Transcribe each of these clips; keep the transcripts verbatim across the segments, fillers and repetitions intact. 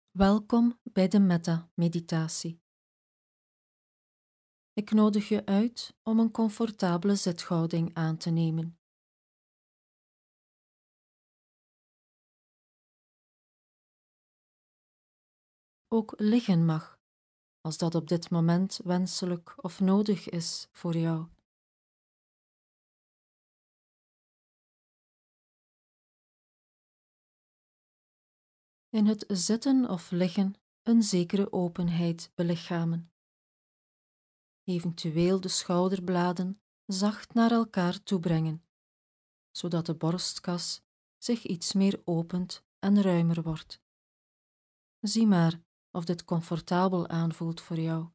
Welkom bij de Metta-meditatie. Ik nodig je uit om een comfortabele zithouding aan te nemen. Ook liggen mag, als dat op dit moment wenselijk of nodig is voor jou. In het zitten of liggen een zekere openheid belichamen. Eventueel de schouderbladen zacht naar elkaar toebrengen, zodat de borstkas zich iets meer opent en ruimer wordt. Zie maar of dit comfortabel aanvoelt voor jou.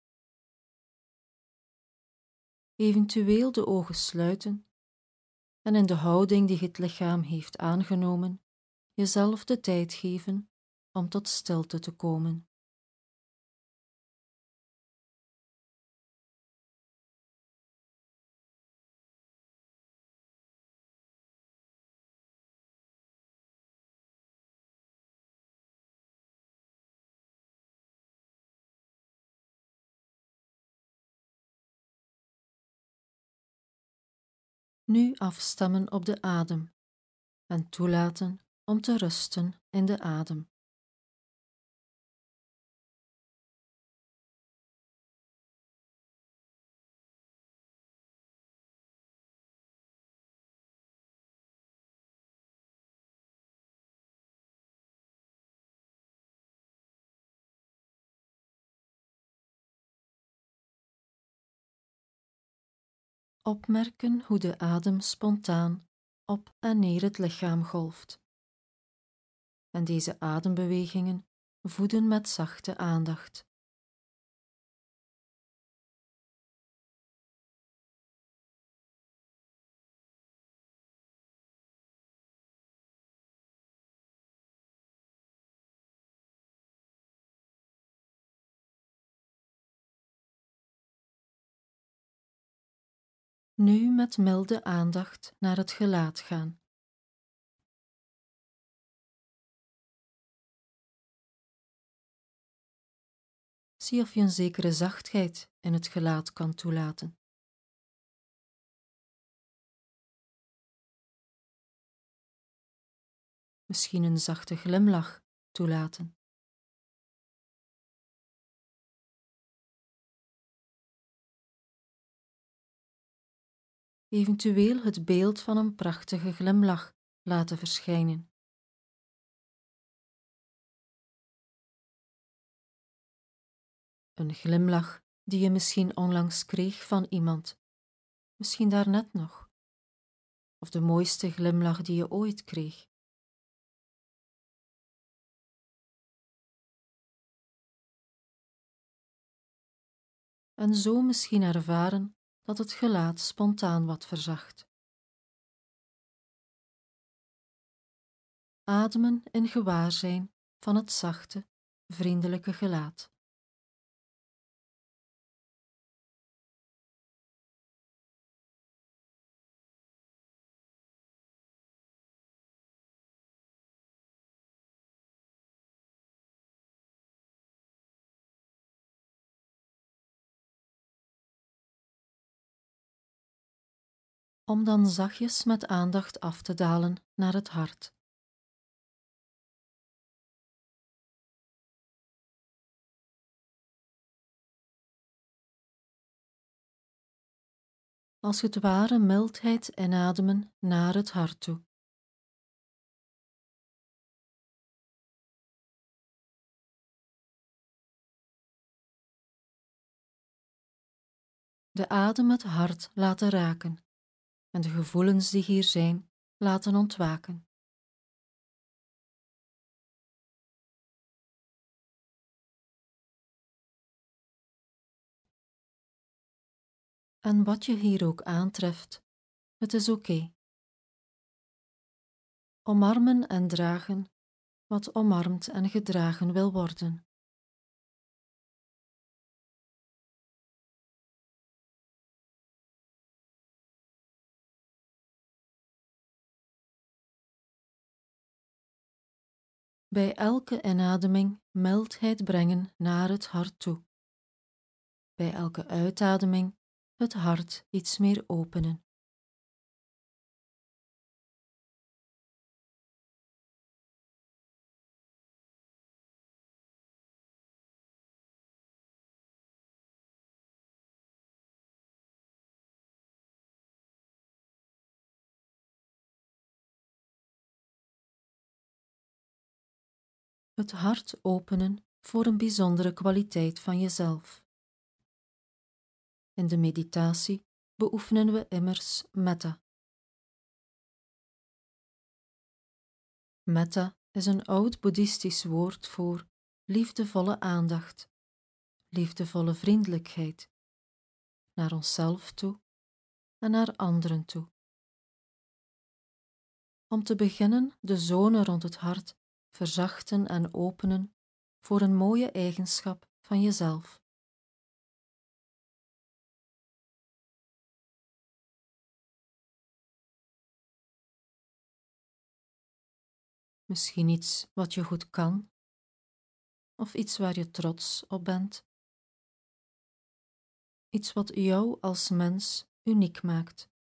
Eventueel de ogen sluiten en in de houding die het lichaam heeft aangenomen, jezelf de tijd geven om tot stilte te komen. Nu afstemmen op de adem en toelaten om te rusten in de adem. Opmerken hoe de adem spontaan op en neer het lichaam golft. En deze adembewegingen voeden met zachte aandacht. Nu met milde aandacht naar het gelaat gaan. Zie of je een zekere zachtheid in het gelaat kan toelaten. Misschien een zachte glimlach toelaten. Eventueel het beeld van een prachtige glimlach laten verschijnen. Een glimlach die je misschien onlangs kreeg van iemand, misschien daarnet nog, of de mooiste glimlach die je ooit kreeg. En zo misschien ervaren dat het gelaat spontaan wat verzacht. Ademen in gewaarzijn van het zachte, vriendelijke gelaat. Om dan zachtjes met aandacht af te dalen naar het hart. Als het ware mildheid inademen naar het hart toe. De adem het hart laten raken en de gevoelens die hier zijn laten ontwaken. En wat je hier ook aantreft, het is oké. Omarmen en dragen wat omarmd en gedragen wil worden. Bij elke inademing mildheid brengen naar het hart toe. Bij elke uitademing het hart iets meer openen. Het hart openen voor een bijzondere kwaliteit van jezelf. In de meditatie beoefenen we immers metta. Metta is een oud boeddhistisch woord voor liefdevolle aandacht, liefdevolle vriendelijkheid, naar onszelf toe en naar anderen toe. Om te beginnen de zone rond het hart verzachten en openen voor een mooie eigenschap van jezelf. Misschien iets wat je goed kan, of iets waar je trots op bent. Iets wat jou als mens uniek maakt.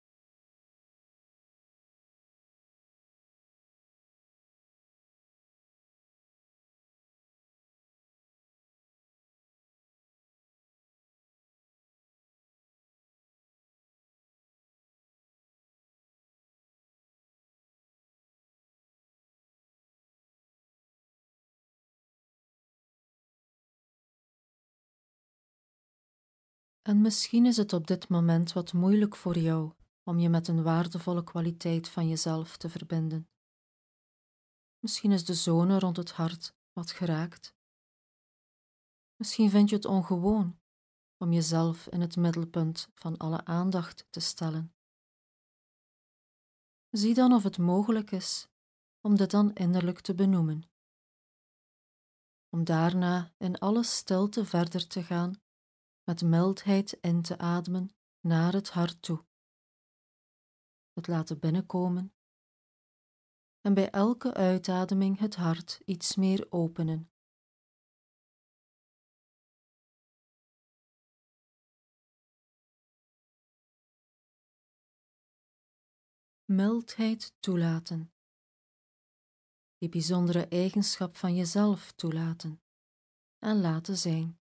En misschien is het op dit moment wat moeilijk voor jou om je met een waardevolle kwaliteit van jezelf te verbinden. Misschien is de zone rond het hart wat geraakt. Misschien vind je het ongewoon om jezelf in het middelpunt van alle aandacht te stellen. Zie dan of het mogelijk is om dit dan innerlijk te benoemen. Om daarna in alle stilte verder te gaan, met mildheid in te ademen naar het hart toe. Het laten binnenkomen en bij elke uitademing het hart iets meer openen. Mildheid toelaten. Die bijzondere eigenschap van jezelf toelaten en laten zijn.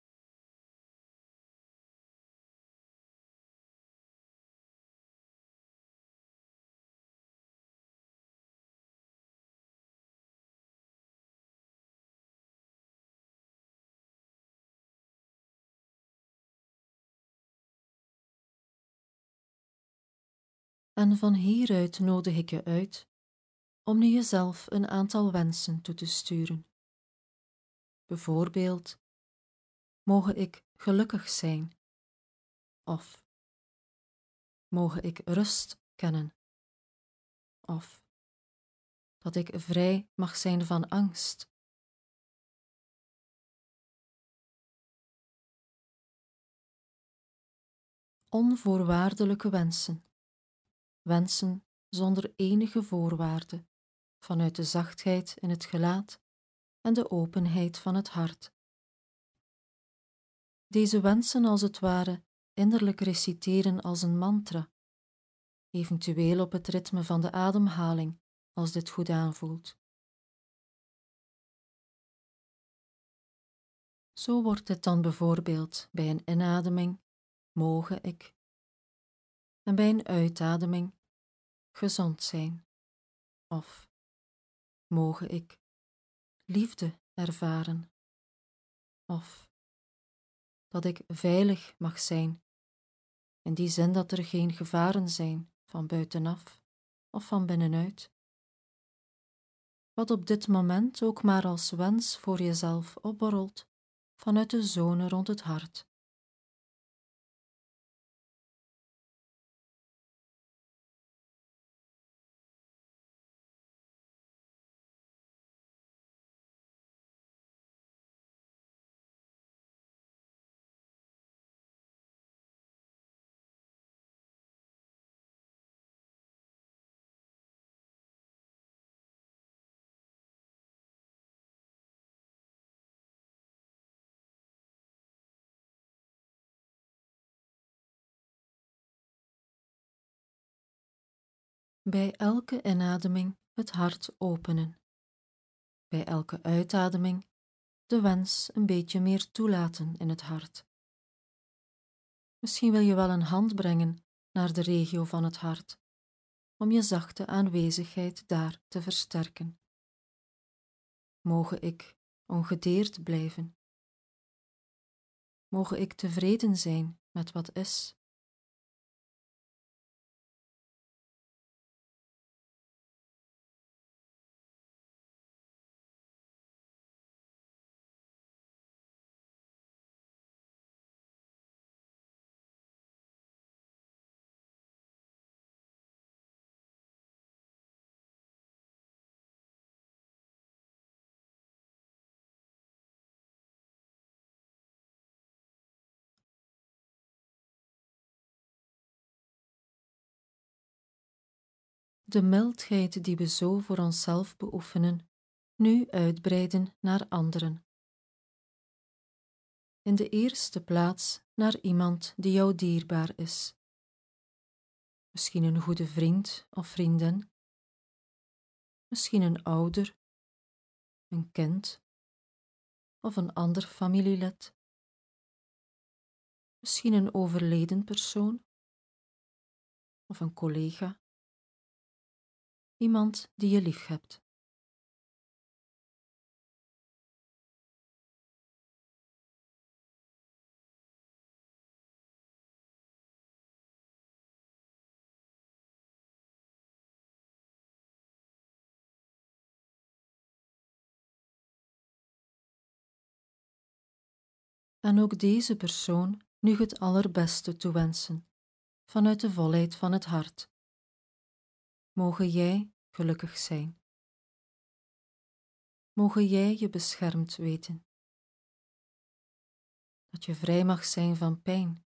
En van hieruit nodig ik je uit om nu jezelf een aantal wensen toe te sturen. Bijvoorbeeld, mogen ik gelukkig zijn? Of, mogen ik rust kennen? Of, dat ik vrij mag zijn van angst? Onvoorwaardelijke wensen. Wensen zonder enige voorwaarde, vanuit de zachtheid in het gelaat en de openheid van het hart. Deze wensen als het ware innerlijk reciteren als een mantra, eventueel op het ritme van de ademhaling, als dit goed aanvoelt. Zo wordt het dan bijvoorbeeld bij een inademing, mogen ik, en bij een uitademing, gezond zijn, of mogen ik liefde ervaren, of dat ik veilig mag zijn, in die zin dat er geen gevaren zijn van buitenaf of van binnenuit. Wat op dit moment ook maar als wens voor jezelf opborrelt vanuit de zone rond het hart. Bij elke inademing het hart openen. Bij elke uitademing de wens een beetje meer toelaten in het hart. Misschien wil je wel een hand brengen naar de regio van het hart, om je zachte aanwezigheid daar te versterken. Moge ik ongedeerd blijven. Moge ik tevreden zijn met wat is. De mildheid die we zo voor onszelf beoefenen, nu uitbreiden naar anderen. In de eerste plaats naar iemand die jou dierbaar is. Misschien een goede vriend of vriendin, misschien een ouder, een kind of een ander familielid, misschien een overleden persoon of een collega, iemand die je lief hebt. En ook deze persoon nu het allerbeste toewensen, vanuit de volheid van het hart. Moge jij gelukkig zijn. Moge jij je beschermd weten. Dat je vrij mag zijn van pijn.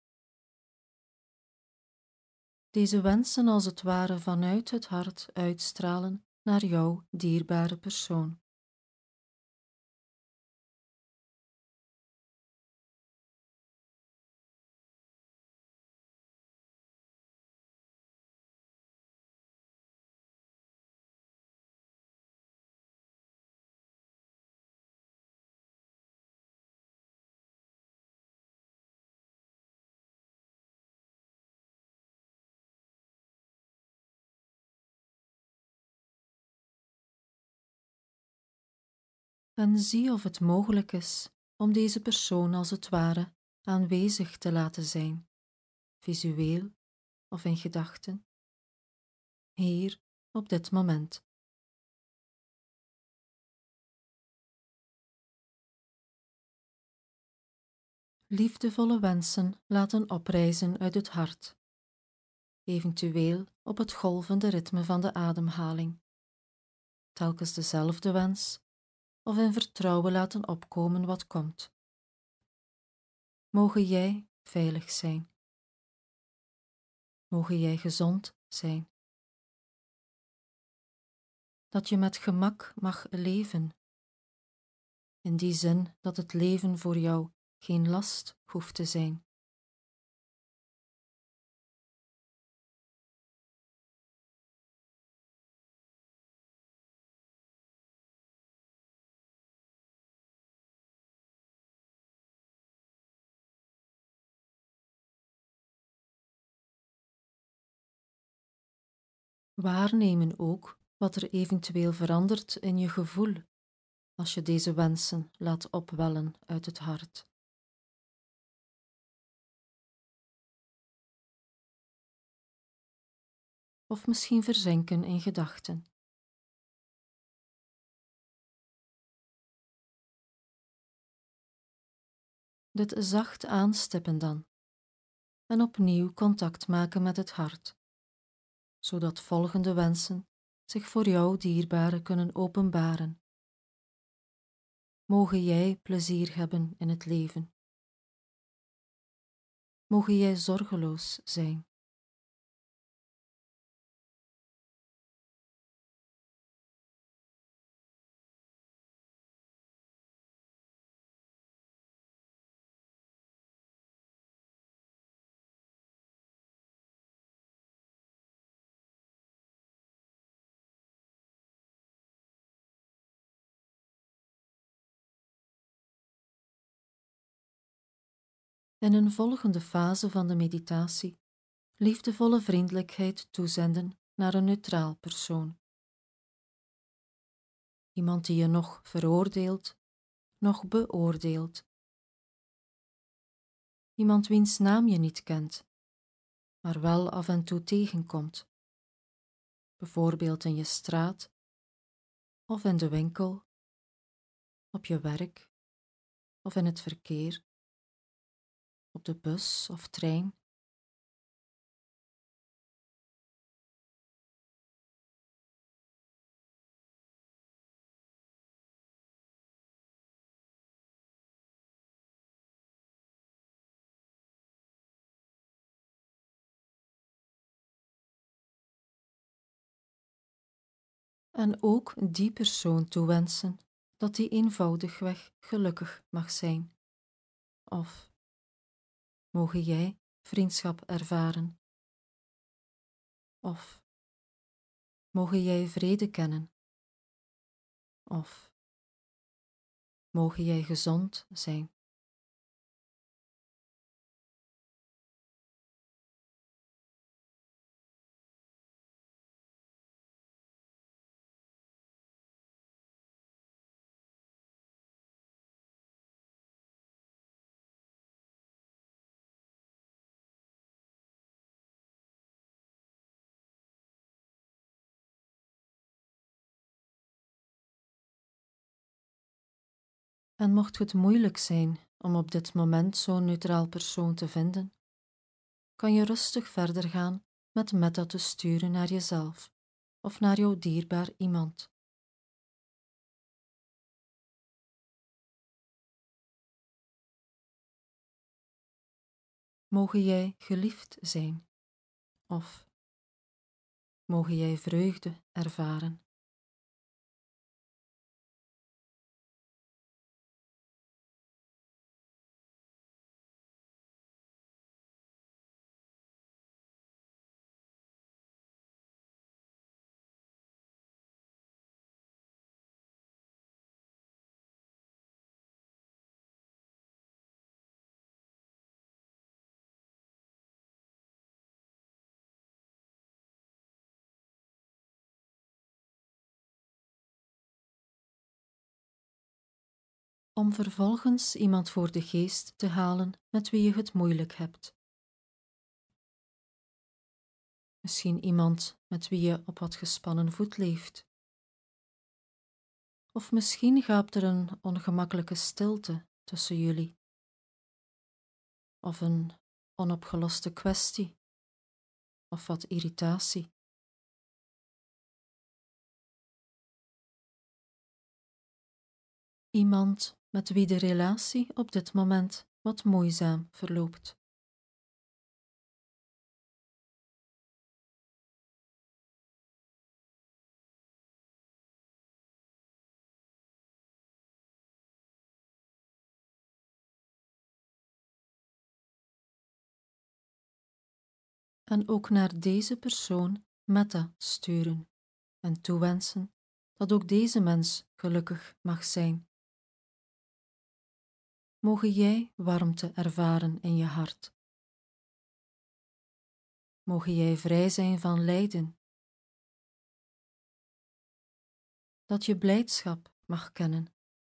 Deze wensen als het ware vanuit het hart uitstralen naar jouw dierbare persoon. En zie of het mogelijk is om deze persoon als het ware aanwezig te laten zijn, visueel of in gedachten, hier op dit moment. Liefdevolle wensen laten oprijzen uit het hart, eventueel op het golvende ritme van de ademhaling. Telkens dezelfde wens, of in vertrouwen laten opkomen wat komt. Moge jij veilig zijn. Moge jij gezond zijn. Dat je met gemak mag leven. In die zin dat het leven voor jou geen last hoeft te zijn. Waarnemen ook wat er eventueel verandert in je gevoel als je deze wensen laat opwellen uit het hart. Of misschien verzinken in gedachten. Dit zacht aanstippen dan en opnieuw contact maken met het hart, zodat volgende wensen zich voor jou dierbare kunnen openbaren. Moge jij plezier hebben in het leven. Moge jij zorgeloos zijn. In een volgende fase van de meditatie liefdevolle vriendelijkheid toezenden naar een neutraal persoon. Iemand die je nog veroordeelt, nog beoordeelt. Iemand wiens naam je niet kent, maar wel af en toe tegenkomt. Bijvoorbeeld in je straat, of in de winkel, op je werk, of in het verkeer, op de bus of trein. En ook die persoon toewensen dat die eenvoudigweg gelukkig mag zijn. Of mogen jij vriendschap ervaren? Of mogen jij vrede kennen? Of mogen jij gezond zijn? En mocht het moeilijk zijn om op dit moment zo'n neutraal persoon te vinden, kan je rustig verder gaan met metta te sturen naar jezelf of naar jouw dierbaar iemand. Mogen jij geliefd zijn? Of mogen jij vreugde ervaren? Om vervolgens iemand voor de geest te halen met wie je het moeilijk hebt. Misschien iemand met wie je op wat gespannen voet leeft. Of misschien gaapt er een ongemakkelijke stilte tussen jullie. Of een onopgeloste kwestie. Of wat irritatie. Iemand met wie de relatie op dit moment wat moeizaam verloopt. En ook naar deze persoon metta sturen en toewensen dat ook deze mens gelukkig mag zijn. Mogen jij warmte ervaren in je hart. Mogen jij vrij zijn van lijden. Dat je blijdschap mag kennen.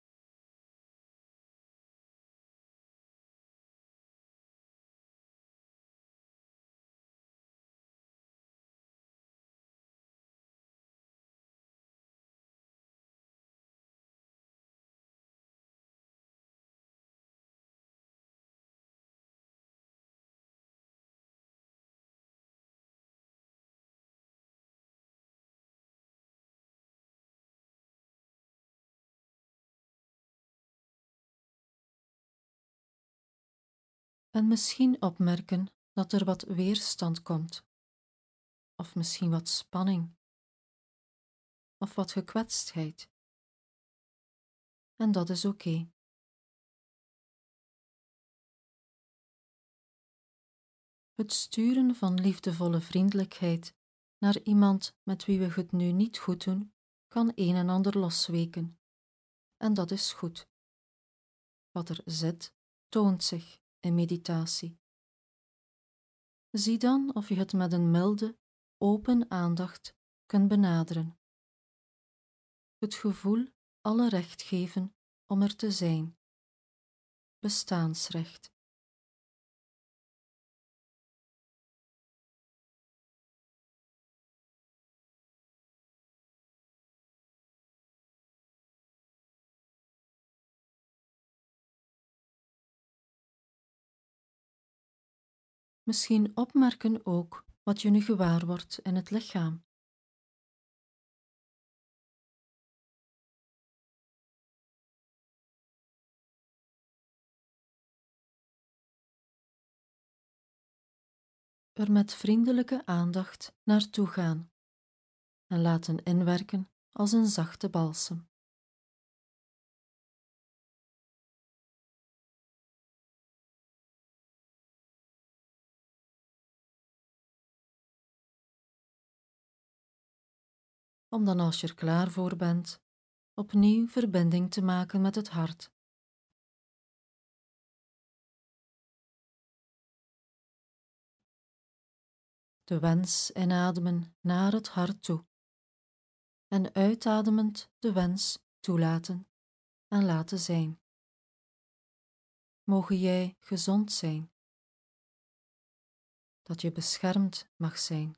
En misschien opmerken dat er wat weerstand komt. Of misschien wat spanning. Of wat gekwetstheid. En dat is oké. Okay. Het sturen van liefdevolle vriendelijkheid naar iemand met wie we het nu niet goed doen, kan een en ander losweken. En dat is goed. Wat er zit, toont zich. in meditatie. Zie dan of je het met een milde, open aandacht kunt benaderen. Het gevoel alle recht geven om er te zijn. Bestaansrecht. Misschien opmerken ook wat je nu gewaar wordt in het lichaam. Er met vriendelijke aandacht naartoe gaan en laten inwerken als een zachte balsem. Om dan als je er klaar voor bent, opnieuw verbinding te maken met het hart. De wens inademen naar het hart toe en uitademend de wens toelaten en laten zijn. Mogen jij gezond zijn, dat je beschermd mag zijn.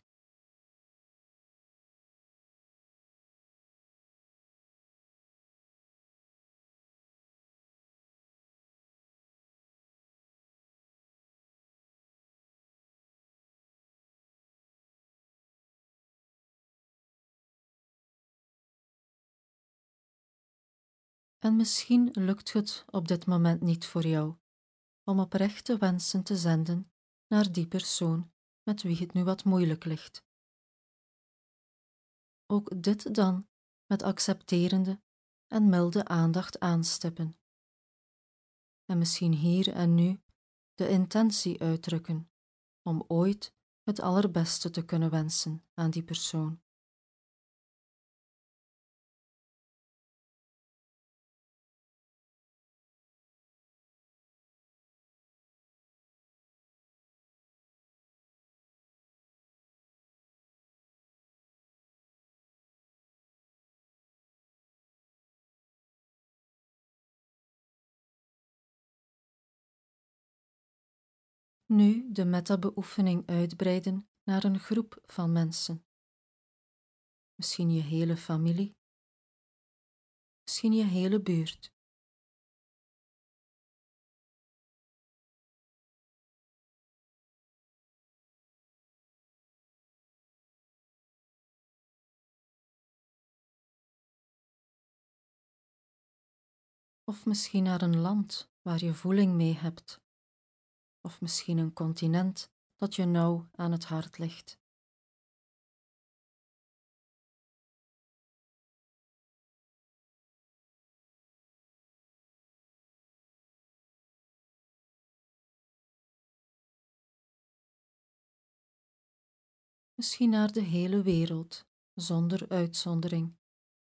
En misschien lukt het op dit moment niet voor jou om oprechte wensen te zenden naar die persoon met wie het nu wat moeilijk ligt. Ook dit dan met accepterende en milde aandacht aanstippen. En misschien hier en nu de intentie uitdrukken om ooit het allerbeste te kunnen wensen aan die persoon. Nu de metta-beoefening uitbreiden naar een groep van mensen. Misschien je hele familie, misschien je hele buurt. Of misschien naar een land waar je voeling mee hebt. Of misschien een continent dat je nauw aan het hart ligt. Misschien naar de hele wereld, zonder uitzondering.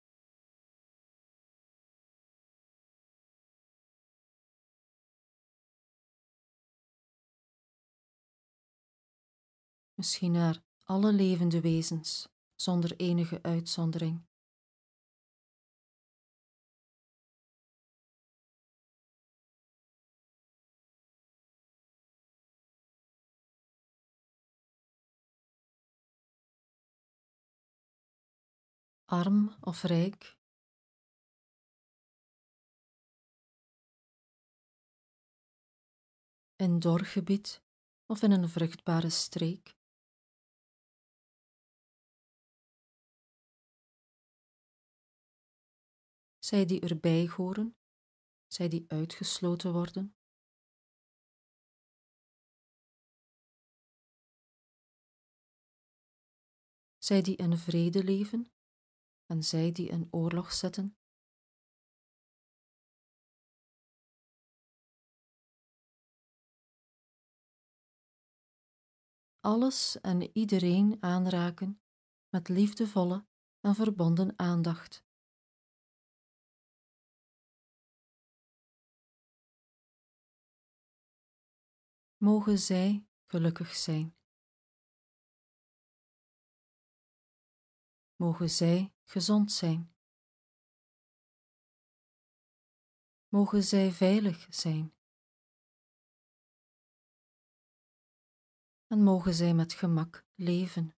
Misschien naar alle levende wezens, zonder enige uitzondering. Arm of rijk, in dor gebied of in een vruchtbare streek. Zij die erbij horen, zij die uitgesloten worden. Zij die in vrede leven en zij die in oorlog zitten. Alles en iedereen aanraken met liefdevolle en verbonden aandacht. Mogen zij gelukkig zijn. Mogen zij gezond zijn. Mogen zij veilig zijn. En mogen zij met gemak leven.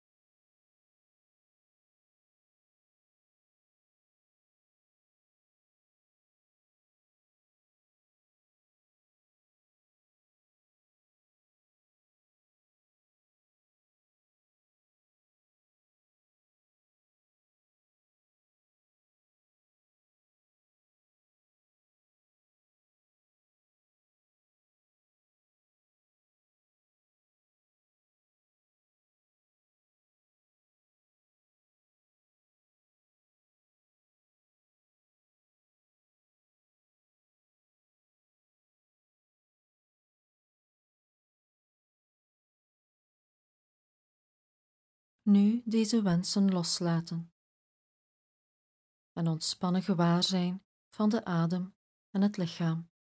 Nu deze wensen loslaten en ontspannen gewaar zijn van de adem en het lichaam.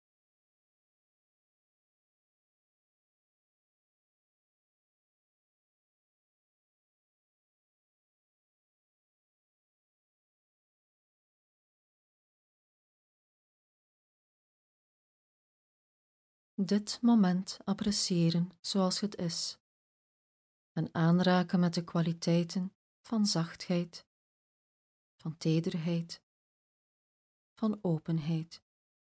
Dit moment appreciëren zoals het is en aanraken met de kwaliteiten van zachtheid, van tederheid, van openheid.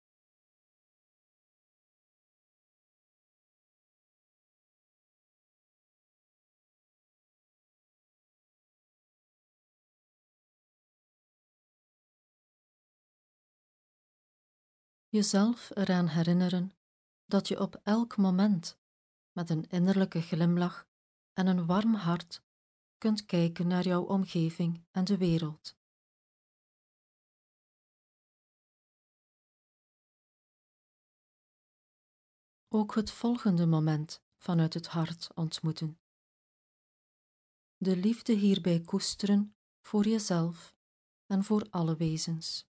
Jezelf eraan herinneren dat je op elk moment met een innerlijke glimlach en een warm hart kunt kijken naar jouw omgeving en de wereld. Ook het volgende moment vanuit het hart ontmoeten. De liefde hierbij koesteren voor jezelf en voor alle wezens.